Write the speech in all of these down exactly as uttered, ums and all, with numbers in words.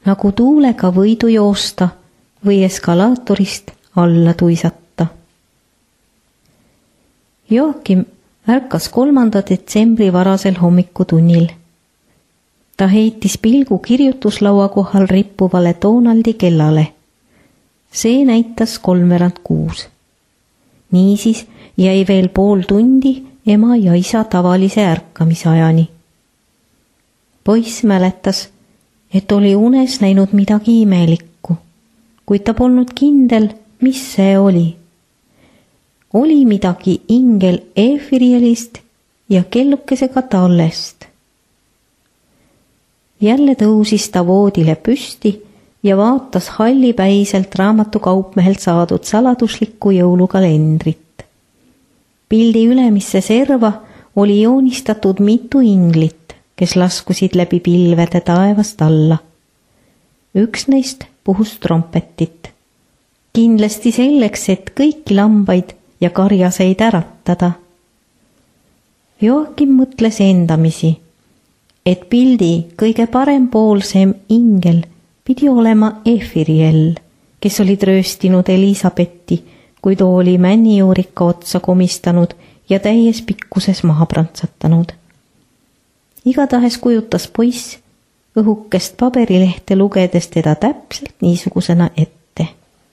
nagu tuulega võidu joosta või eskalaatorist alla tuisata. Joakim ärkas kolmanda detsembri varasel hommikutunnil. Ta heitis pilgu kirjutuslaua kohal rippuvale Donaldi kellale. See näitas kolmveerand kuus. Niisiis jäi veel pool tundi ema ja isa tavalise ärkamisajani. Poiss mäletas, et oli unes näinud midagi imelikku, kuid ta polnud kindel, mis see oli. Oli midagi ingel Efirielist ja kellukesega tallest. Jälle tõusis ta voodile püsti ja vaatas hallipäiselt raamatukaupmehelt saadud saladuslikku jõulukalendrit. Pildi ülemisse serva oli joonistatud mitu inglit, kes laskusid läbi pilvede taevast alla. Üks neist puhus trompetit. Kindlasti selleks, et kõiki lambaid ja karjaseid äratada. Joakim mõtles endamisi, et pildi kõige parempoolsem ingel pidi olema Efiriel, kes oli trööstinud Elisabetti, kui too oli männijuurika otsa komistanud ja täies pikkuses maha prantsatanud. Igatahes kujutas poiss õhukest paberilehte lugedes teda täpselt niisugusena ette.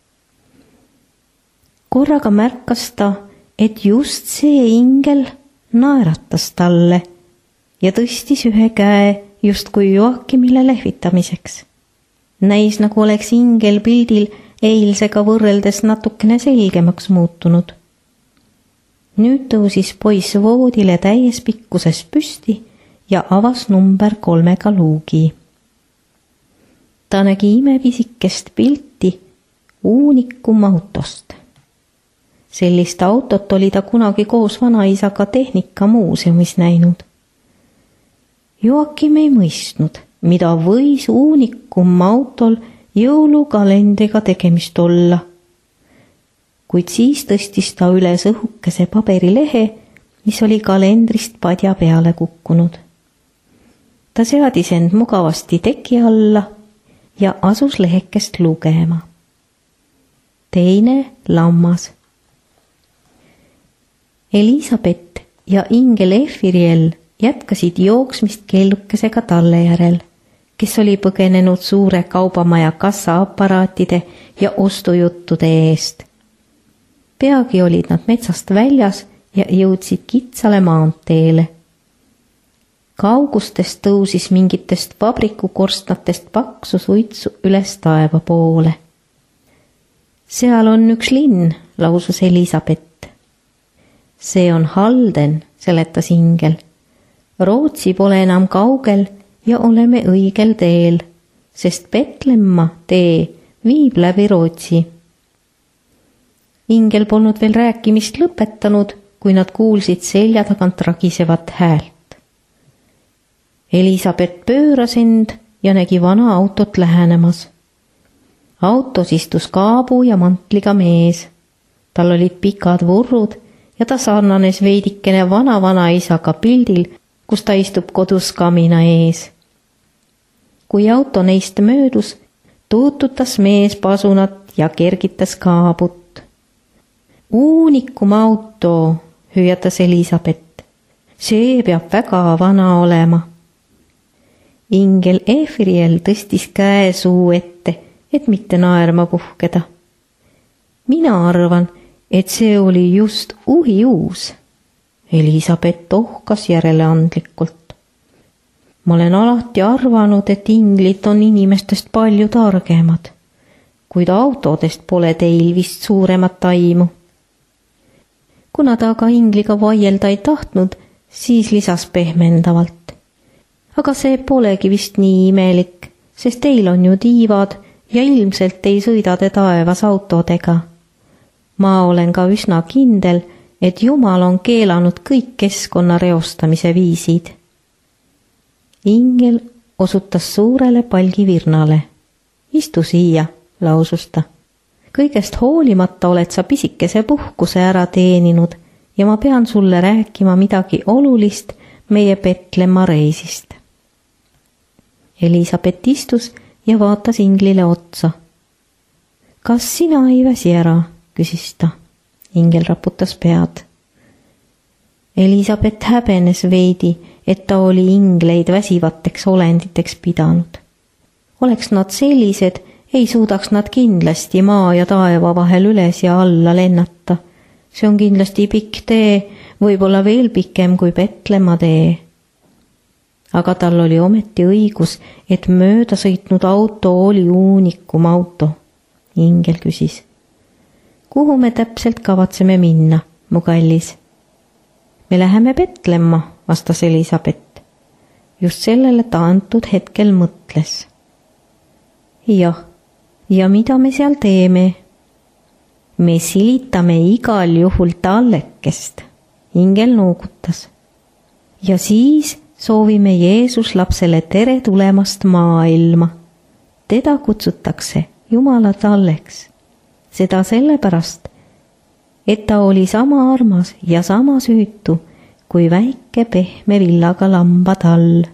Korraga märkas ta, et just see ingel naeratas talle ja tõstis ühe käe justkui Joakimile lehvitamiseks. Näis, nagu oleks ingel pildil eilsega võrreldes natukene selgemaks muutunud. Nüüd tõusis poiss voodile täies pikkuses püsti ja avas number kolmega luugi. Ta nägi imepisikest pilti uunikum autost. Sellist autot oli ta kunagi koos vanaisaga tehnikamuuseumis näinud. Joakim ei mõistnud, mida võis uunikum autol jõulukalendriga tegemist olla. Kuid siis tõstis ta üles õhukese paberilehe, mis oli kalendrist padja peale kukkunud. Ta seadis end mugavasti teki alla ja asus lehekest lugema. Teine lammas. Elisabet ja ingel Efiriel jätkasid jooksmist kellukesega talle järel, kes oli põgenenud suure kaubamaja kassaaparaatide ja ostujuttude eest. Peagi olid nad metsast väljas ja jõudsid kitsale maanteele. Kaugustest tõusis mingitest vabrikukorstnatest paksu suitsu üles taeva poole. Seal on üks linn, lausus Elisabet. See on Halden, seletas ingel. Rootsi pole enam kaugel ja oleme õigel teel, sest Betlemma tee viib läbi Rootsi. Ingel polnud veel rääkimist lõpetanud, kui nad kuulsid selja tagant ragisevat häält. Elisabet pööras end ja nägi vana autot lähenemas. Autos istus kaabu ja mantliga mees. Tal olid pikad vurrud ja ta sarnanes veidikene vana-vana isaga pildil, kus ta istub kodus kamina ees. Kui auto neist möödus, tuututas mees pasunat ja kergitas kaabut. Uunikum auto, hüüatas Elisabet. See peab väga vana olema. Ingel Efiriel tõstis käe suu ette, et mitte naerma puhkeda. Mina arvan, et see oli just uhiuus. Elisabet ohkas järeleandlikult. Ma olen alati arvanud, et inglid on inimestest palju targemad, kuid autodest pole teil vist suuremat aimu. Kuna ta aga ingliga vaielda ei tahtnud, siis lisas pehmendavalt. Aga see polegi vist nii imelik, sest teil on ju tiivad ja ilmselt ei sõida te taevas autodega. Ma olen ka üsna kindel, et Jumal on keelanud kõik keskkonna reostamise viisid. Ingel osutas suurele palgivirnale. Istu siia, lausus ta. Kõigest hoolimata oled sa pisikese puhkuse ära teeninud ja ma pean sulle rääkima midagi olulist meie Betlemma reisist. Elisabet istus ja vaatas inglile otsa. Kas sina ei väsi ära, küsis ta. Ingel raputas pead. Elisabeth häbenes veidi, et ta oli ingleid väsivateks olenditeks pidanud. Oleks nad sellised, ei suudaks nad kindlasti maa ja taeva vahel üles ja alla lennata. See on kindlasti pikk tee, võib-olla veel pikem kui Petlemma tee. Aga tal oli ometi õigus, et mööda sõitnud auto oli uunikum auto. Ingel küsis. Kuhu me täpselt kavatseme minna, mu kallis? Me läheme Petlemma, vastas Elisabeth. Just sellele ta antud hetkel mõtles. Jah, ja mida me seal teeme? Me silitame igal juhul tallekest. Ingel noogutas. Ja siis soovime Jeesus lapsele tere tulemast maailma. Teda kutsutakse Jumala talleks. Seda sellepärast, et ta oli sama armas ja sama süütu kui väike pehme villaga lambatall.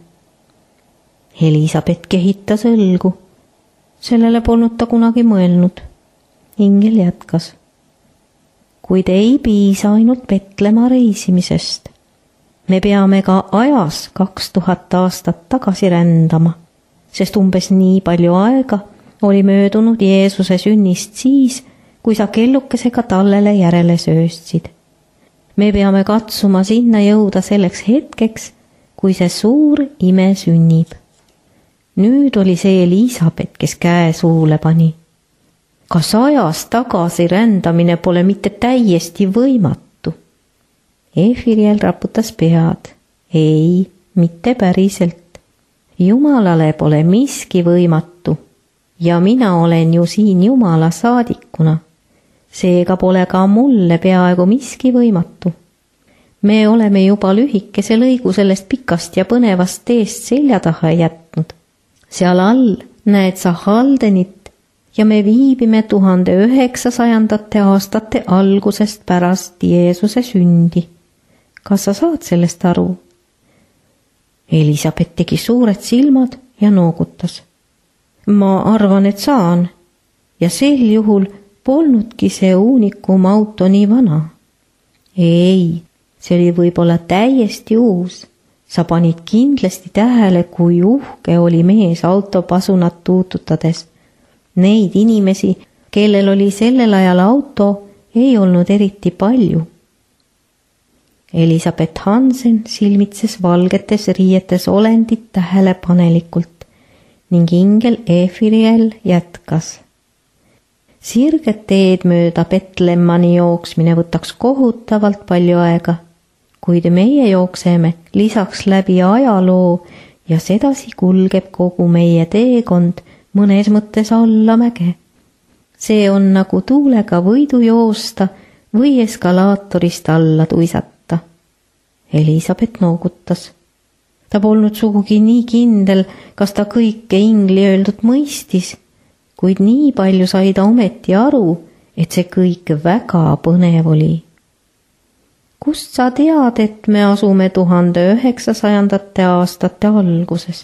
Elisabeth kehitas õlgu. Sellele polnud ta kunagi mõelnud. Ingel jätkas. Kuid ei piisa ainult Petlemma reisimisest. Me peame ka ajas kaks tuhat aastat tagasi rändama, sest umbes nii palju aega oli möödunud Jeesuse sünnist siis, kui sa kellukesega tallele järele sööstsid. Me peame katsuma sinna jõuda selleks hetkeks, kui see suur ime sünnib. Nüüd oli see Elisabeth, kes käe suule pani. Kas ajas tagasi rändamine pole mitte täiesti võimatu? Efiriel raputas pead. Ei, mitte päriselt. Jumalale pole miski võimatu. Ja mina olen ju siin Jumala saadikuna. Seega pole ka mulle peaaegu miski võimatu. Me oleme juba lühikese lõigu sellest pikast ja põnevast teest selja taha jätnud. Seal all näed sa Haldenit ja me viibime tuhande üheksasajandate aastate algusest pärast Jeesuse sündi. Kas sa saad sellest aru? Elisabeth tegi suured silmad ja noogutas. Ma arvan, et saan. Ja sel juhul polnudki see uunikum auto nii vana. Ei, see oli võib-olla täiesti uus. Sa panid kindlasti tähele, kui uhke oli mees autopasunat tuututades. Neid inimesi, kellel oli sellel ajal auto, ei olnud eriti palju. Elisabeth Hansen silmitses valgetes riietes olendit tähelepanelikult ning ingel Efiriel jätkas. Sirget teed mööda Betlemmani jooksmine võtaks kohutavalt palju aega, kuid meie jookseme lisaks läbi ajaloo ja sedasi kulgeb kogu meie teekond mõnes mõttes allamäge. See on nagu tuulega võidu joosta või eskalaatorist alla tuisata. Elisabeth noogutas. Ta polnud sugugi nii kindel, kas ta kõike ingli öeldud mõistis, kuid nii palju sai ta ometi aru, et see kõik väga põnev oli. Kust sa tead, et me asume tuhande üheksasajandate aastate alguses?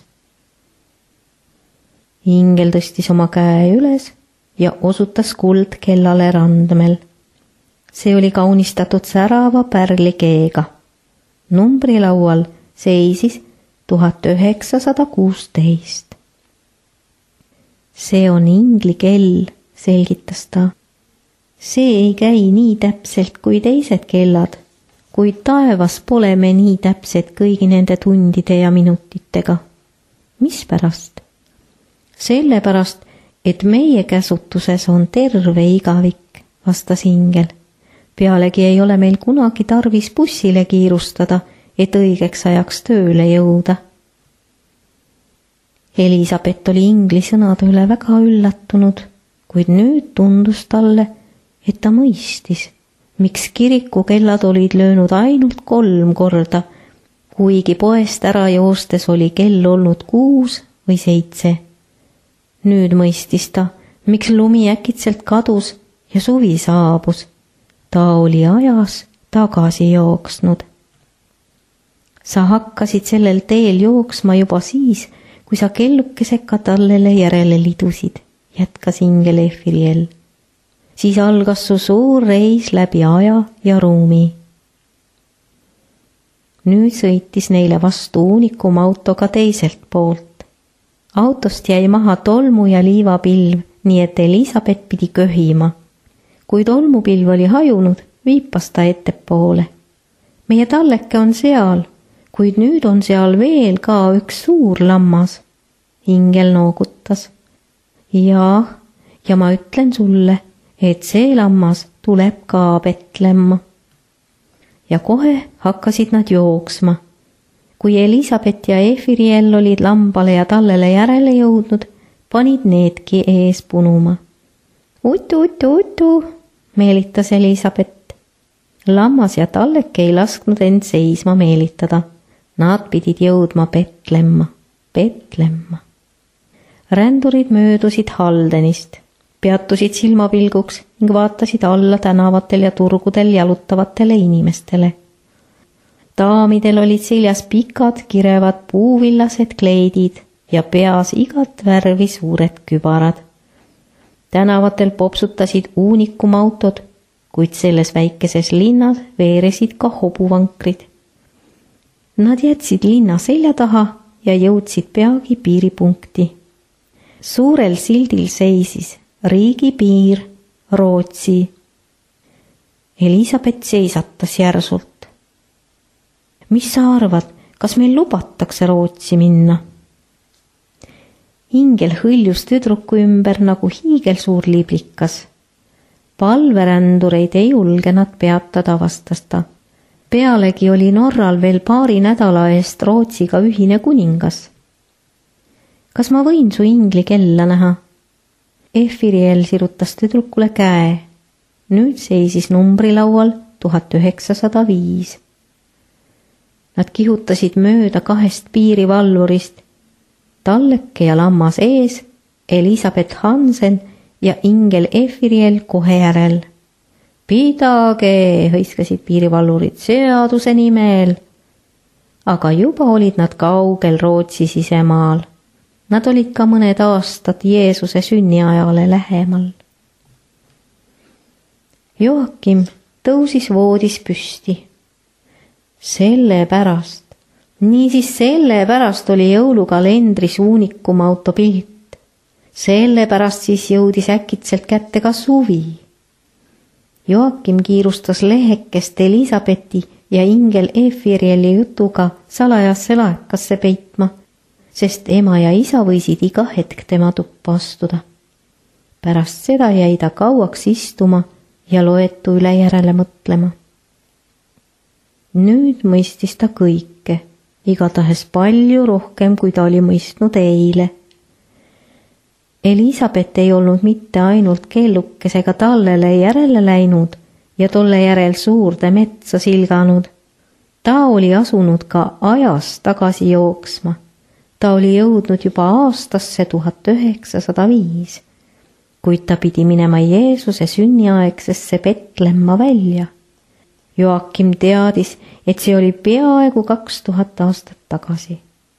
Ingel tõstis oma käe üles ja osutas kuldkellale randmel. See oli kaunistatud särava pärlikeega. Numbrilaual seisis tuhat üheksasada kuusteist. See on ingli kell, selgitas ta. See ei käi nii täpselt kui teised kellad, kuid taevas pole me nii täpsed kõigi nende tundide ja minutitega. Mispärast? Sellepärast, et meie käsutuses on terve igavik, vastas ingel. Pealegi ei ole meil kunagi tarvis bussile kiirustada, et õigeks ajaks tööle jõuda. Elisabeth oli ingli sõnade üle väga üllatunud, kuid nüüd tundus talle, et ta mõistis, miks kirikukellad olid löönud ainult kolm korda, kuigi poest ära joostes oli kell olnud kuus või seitse. Nüüd mõistis ta, miks lumi äkitselt kadus ja suvi saabus. Ta oli ajas tagasi jooksnud. Sa hakkasid sellel teel jooksma juba siis, kui sa kellukesega tallele järele lidusid, jätkas ingel Efiriel. Siis algas su suur reis läbi aja ja ruumi. Nüüd sõitis neile vastu uunikum autoga teiselt poolt. Autost jäi maha tolmu ja liivapilv, nii et Elisabeth pidi köhima. Kui tolmupilv oli hajunud, viipas ta ettepoole. Meie talleke on seal, kuid nüüd on seal veel ka üks suur lammas. Ingel noogutas. Jaa, ja ma ütlen sulle, et see lammas tuleb ka Betlemma. Ja kohe hakkasid nad jooksma. Kui Elisabeth ja Efiriel olid lambale ja tallele järele jõudnud, panid needki ees punuma. Utu, utu, utu, meelitas Elisabeth. Lammas ja talleke ei lasknud end seisma meelitada. Nad pidid jõudma Betlemma, Betlemma. Rändurid möödusid Haldenist, peatusid silmapilguks ning vaatasid alla tänavatel ja turgudel jalutavatele inimestele. Daamidel olid seljas pikad, kirevad puuvillased kleidid ja peas igat värvi suured kübarad. Tänavatel popsutasid uunikumautod, kuid selles väikeses linnas veeresid ka hobuvankrid. Nad jätsid linna selja taha ja jõudsid peagi piiripunkti. Suurel sildil seisis riigipiir Rootsi. Elisabeth seisatas järsult. Mis sa arvad, kas meil lubatakse Rootsi minna? Ingel hõljus tüdruku ümber nagu hiigelsuur liblikas. Palverändureid ei julge nad peatada, vastas ta. Pealegi oli Norral veel paari nädala eest Rootsiga ühine kuningas. Kas ma võin su ingli kella näha? Efiriel sirutas tüdrukule käe. Nüüd seisis numbrilaual tuhat üheksasada viis. Nad kihutasid mööda kahest piirivalvurist, talleke ja lammas ees, Elisabeth Hansen ja ingel Efiriel kohe järel. Pidage, hõiskasid piirivalvurid seaduse nimel. Aga juba olid nad kaugel Rootsi sisemaal. Nad olid ka mõned aastad Jeesuse sünniajale lähemal. Joakim tõusis voodis püsti. Sellepärast, niisiis sellepärast oli jõulukalendris uunikumauto pilt. Sellepärast siis jõudis äkitselt kätte ka suvi. Joakim kiirustas lehekest Elisabethi ja ingel Efirieli jutuga salajasse laekasse peitma, sest ema ja isa võisid iga hetk tema tuppa astuda. Pärast seda jäi ta kauaks istuma ja loetu üle järele mõtlema. Nüüd mõistis ta kõike, igatahes palju rohkem, kui ta oli mõistnud eile. Elisabeth ei olnud mitte ainult kellukesega tallele järele läinud ja tolle järel suurde metsa silganud. Ta oli asunud ka ajas tagasi jooksma. Ta oli jõudnud juba aastasse tuhat üheksasada viis, kuid ta pidi minema Jeesuse sünniaegsesse Betlemma välja. Joakim teadis, et see oli peaaegu kaks tuhat aastat tagasi.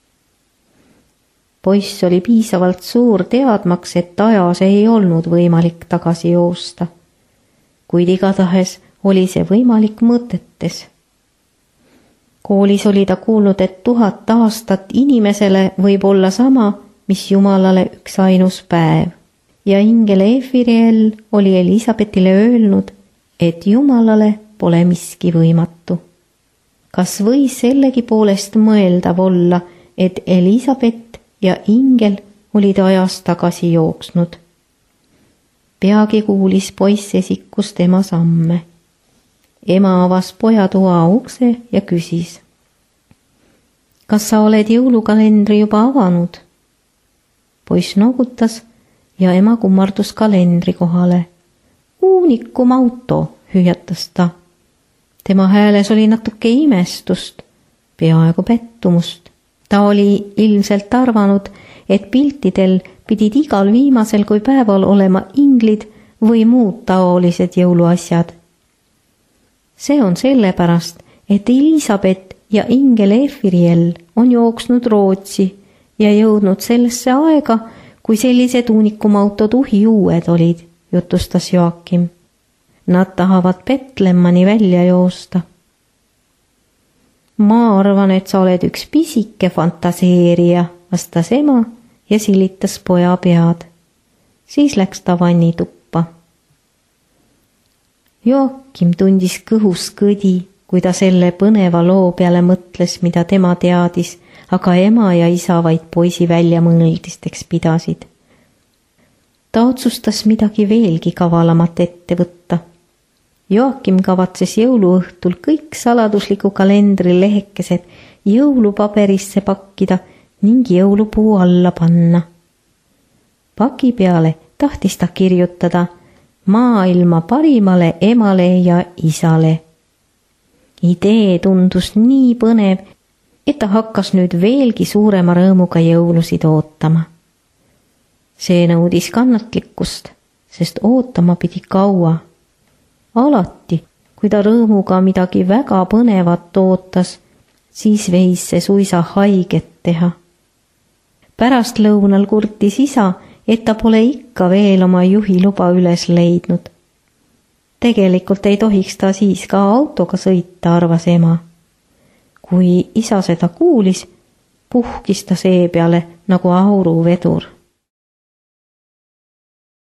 Poiss oli piisavalt suur teadmaks, et ajas ei olnud võimalik tagasi joosta, kuid igatahes oli see võimalik mõtetes. Koolis oli ta kuulnud, et tuhat aastat inimesele võib olla sama, mis Jumalale üks ainus päev, ja ingel Efiriel oli Elisabethile öelnud, et Jumalale pole miski võimatu. Kas võis sellegi poolest mõeldav olla, et Elisabeth ja ingel olid ajas tagasi jooksnud? Peagi kuulis poiss esikus tema samme. Ema avas pojatoa ukse ja küsis. Kas sa oled jõulukalendri juba avanud? Poiss noogutas ja ema kummardus kalendri kohale. Uunikum auto, hüüatas ta. Tema hääles oli natuke imestust, peaaegu pettumust. Ta oli ilmselt arvanud, et piltidel pidid igal viimasel kui päeval olema inglid või muud taolised jõuluasjad. See on sellepärast, et Elisabeth ja ingel Efiriel on jooksnud Rootsi ja jõudnud sellesse aega, kui sellised uunikumautod uhiuued olid, jutustas Joakim. Nad tahavad Betlemmani välja joosta. Ma arvan, et sa oled üks pisike fantaseerija, vastas ema ja silitas poja pead. Siis läks ta vannituppa. Joakim tundis kõhus kõdi, kui ta selle põneva loo peale mõtles, mida tema teadis, aga ema ja isa vaid poisi väljamõeldisteks pidasid. Ta otsustas midagi veelgi kavalamat ette võtta. Joakim kavatses jõuluõhtul kõik saladusliku kalendri lehekesed jõulupaberisse pakkida ning jõulupuu alla panna. Paki peale tahtis ta kirjutada maailma parimale emale ja isale. Idee tundus nii põnev, et ta hakkas nüüd veelgi suurema rõõmuga jõulusid ootama. See nõudis kannatlikkust, sest ootama pidi kaua. Alati, kui ta rõõmuga midagi väga põnevat ootas, siis võis see suisa haiget teha. Pärast lõunal kurtis isa, et ta pole ikka veel oma juhiluba üles leidnud. Tegelikult ei tohiks ta siis ka autoga sõita, arvas ema. Kui isa seda kuulis, puhkis ta seepeale nagu auruvedur.